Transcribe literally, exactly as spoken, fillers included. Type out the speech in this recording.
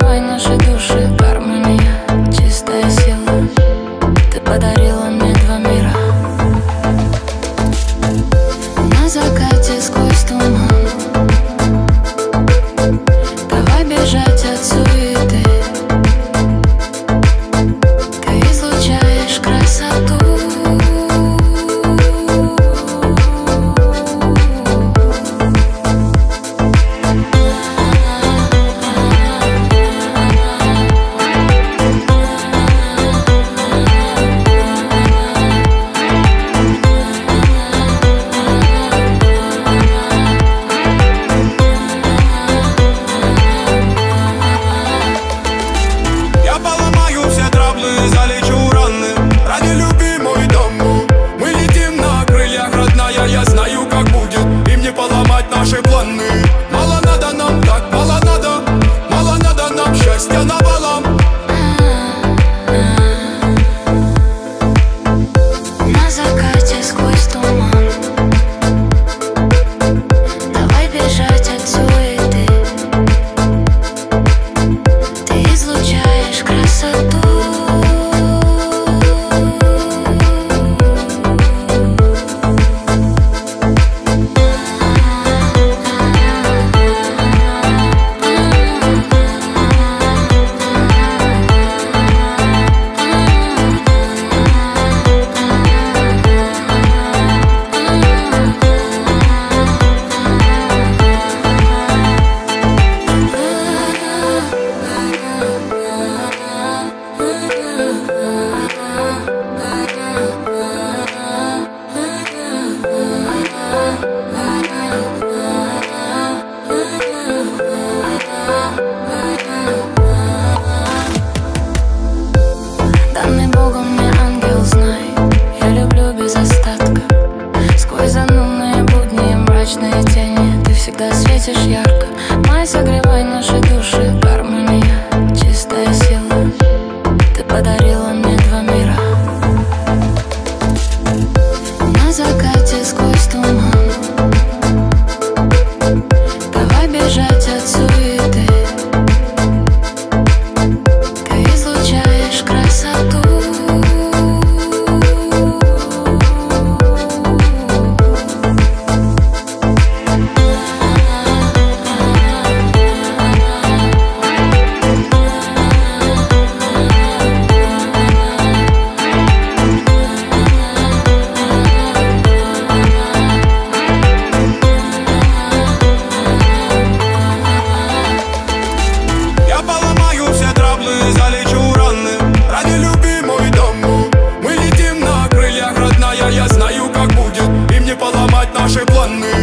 согревай наши души. Гармония, чистая сила. Ты подарила мне два мира. На закате сквозь туман. Давай бежать от суеты. Ты излучаешь красоту. Залечу раны ради любимой дамы. Мы летим на крыльях, родная, я знаю, как будет. Им не поломать наши планы. Мало надо нам, так мало надо. Мало надо нам счастья навалом. На закате сквозь туман. Давай бежать от суеты. Ты излучаешь красоту. Данный Богом мне ангел, знай, я люблю без остатка. Сквозь занудные будни и мрачные тени ты всегда светишь ярко. Май, согревай наши души. Гармония, чистая сила. Ты подарила мне два мира. На закате сквозь туман. Давай бежать от суеты. Ты излучаешь красоту. Залечу раны ради любимой дамы. Мы летим на крыльях, родная, я знаю, как будет. Им не поломать наши планы.